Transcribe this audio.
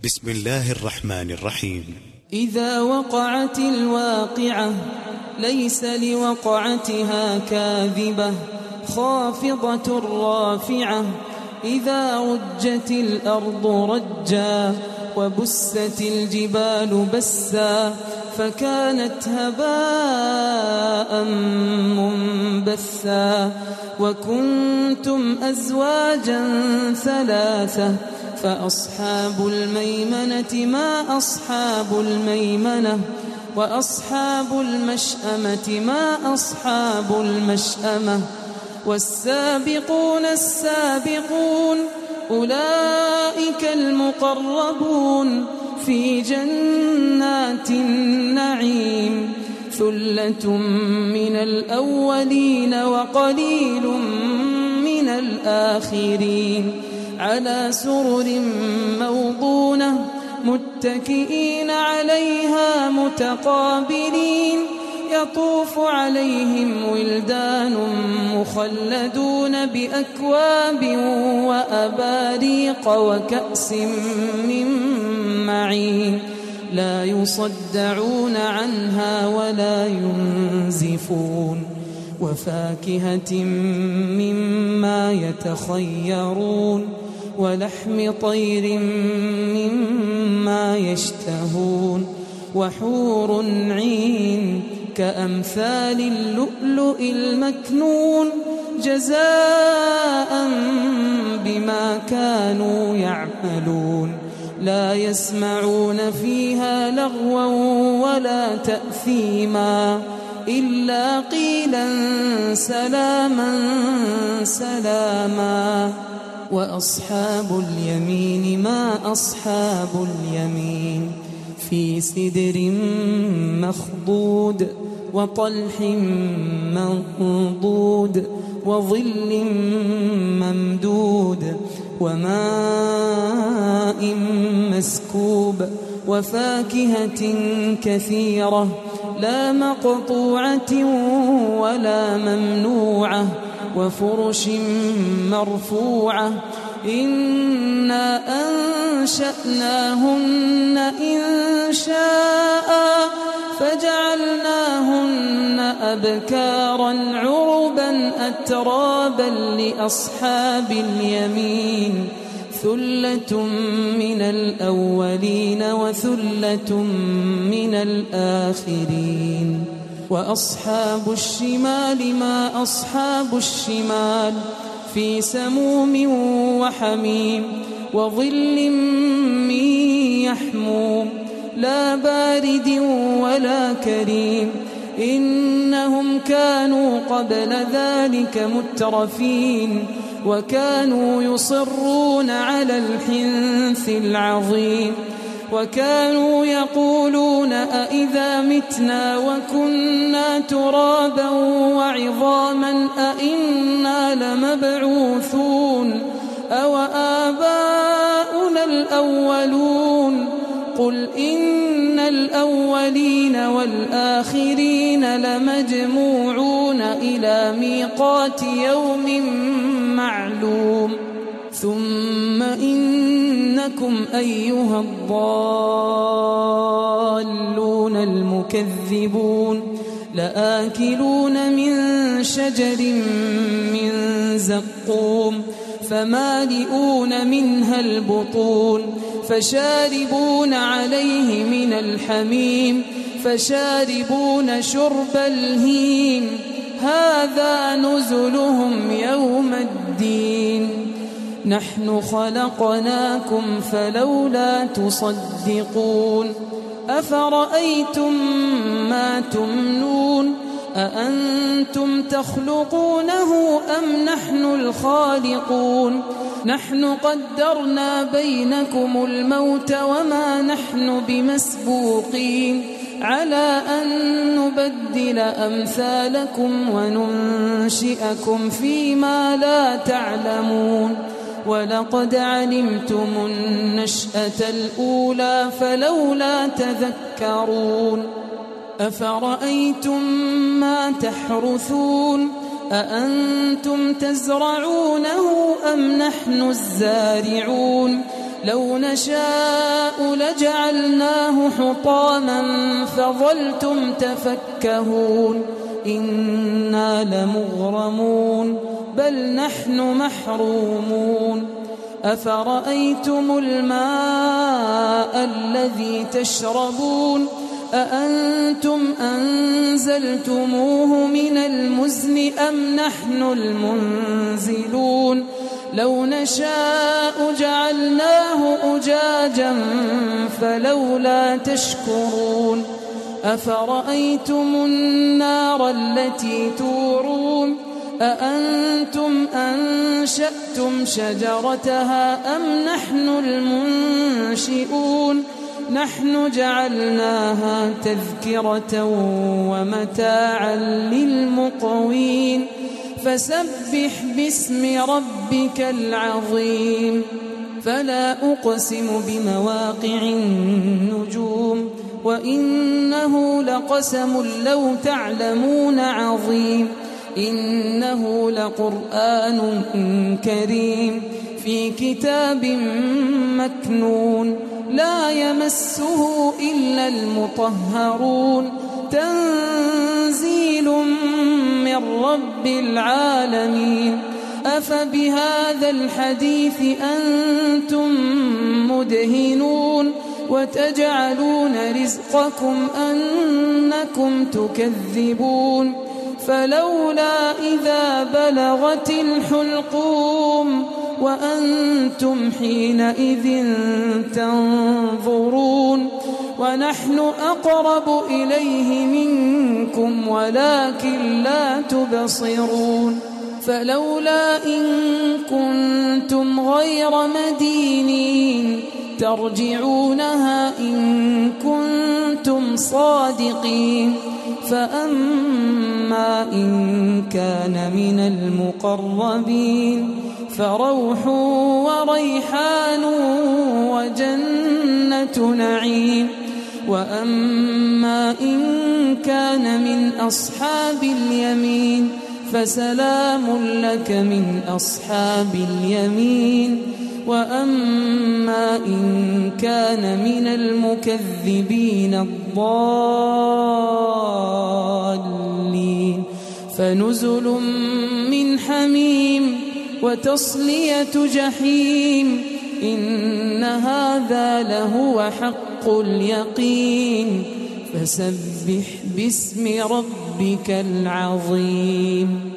بسم الله الرحمن الرحيم. إذا وقعت الواقعة ليس لوقعتها كاذبة خافضة رافعة إذا رجت الأرض رجا وبست الجبال بسا فكانت هباء منبثا وكنتم أزواجا ثلاثة فأصحاب الميمنة ما أصحاب الميمنة وأصحاب المشأمة ما أصحاب المشأمة والسابقون السابقون أولئك المقربون في جنات النعيم ثلة من الأولين وقليل من الآخرين على سرر موضونة متكئين عليها متقابلين يطوف عليهم ولدان مخلدون بأكواب وأباريق وكأس من معين لا يصدعون عنها ولا ينزفون وفاكهة مما يتخيرون ولحم طير مما يشتهون وحور عين كأمثال اللؤلؤ المكنون جزاء بما كانوا يعملون لا يسمعون فيها لغوا ولا تأثيما إلا قيلا سلاما سلاما وأصحاب اليمين ما أصحاب اليمين في سدر مخضود وطلح منضود وظل ممدود وماء مسكوب وفاكهة كثيرة لا مقطوعة ولا ممنوعة وفرش مرفوعة إنا أنشأناهن إنشاء فجعلناهن أبكارا عربا أترابا لأصحاب اليمين ثلة من الأولين وثلة من الآخرين وأصحاب الشمال ما أصحاب الشمال في سموم وحميم وظل من يحموم لا بارد ولا كريم إنهم كانوا قبل ذلك مترفين وكانوا يصرون على الحنث العظيم وكانوا يقولون أئذا متنا وكنا ترابا وعظاما أئنا لمبعوثون أو آباؤنا الأولون قل إن الأولين والآخرين لمجموعون إلى ميقات يوم معلوم ثم إنكم أيها الضالون المكذبون لآكلون من شجر من زقوم فمالئون منها البطون فشاربون عليه من الحميم فشاربون شرب الهيم هذا نزلهم يوم الدين نحن خلقناكم فلولا تصدقون أفرأيتم ما تمنون أأنتم تخلقونه أم نحن الخالقون نحن قدرنا بينكم الموت وما نحن بمسبوقين على أن نبدل أمثالكم وننشئكم فيما لا تعلمون ولقد علمتم النشأة الأولى فلولا تذكرون أفرأيتم ما تحرثون أأنتم تزرعونه أم نحن الزارعون لو نشاء لجعلناه حطاما فظلتم تفكهون إنا لمغرمون بل نحن محرومون أفرأيتم الماء الذي تشربون أأنتم أنزلتموه من المزن أم نحن المنزلون لو نشاء جعلناه أجاجا فلولا تشكرون أفرأيتم النار التي تورون أأنتم أنشأتم شجرتها أم نحن المنشئون نحن جعلناها تذكرة ومتاعا للمقوين فسبح باسم ربك العظيم فلا أقسم بمواقع النجوم وإنه لقسم لو تعلمون عظيم إنه لقرآن كريم في كتاب مكنون لا يمسه إلا المطهرون تنزيل من رب العالمين أفبهذا الحديث أنتم مدهنون وتجعلون رزقكم أنكم تكذبون فلولا إذا بلغت الحلقوم وأنتم حينئذ تنظرون ونحن أقرب إليه منكم ولكن لا تبصرون فلولا إن كنتم غير مدينين ترجعونها إن كنتم صادقين فأما إن كان من المقربين فروح وريحان وجنة نعيم وأما إن كان من أصحاب اليمين فسلام لك من أصحاب اليمين وأما إن كان من المكذبين الضالين فنزل من حميم وتصلية جحيم إن هذا لهو حق اليقين فسبح باسم ربك العظيم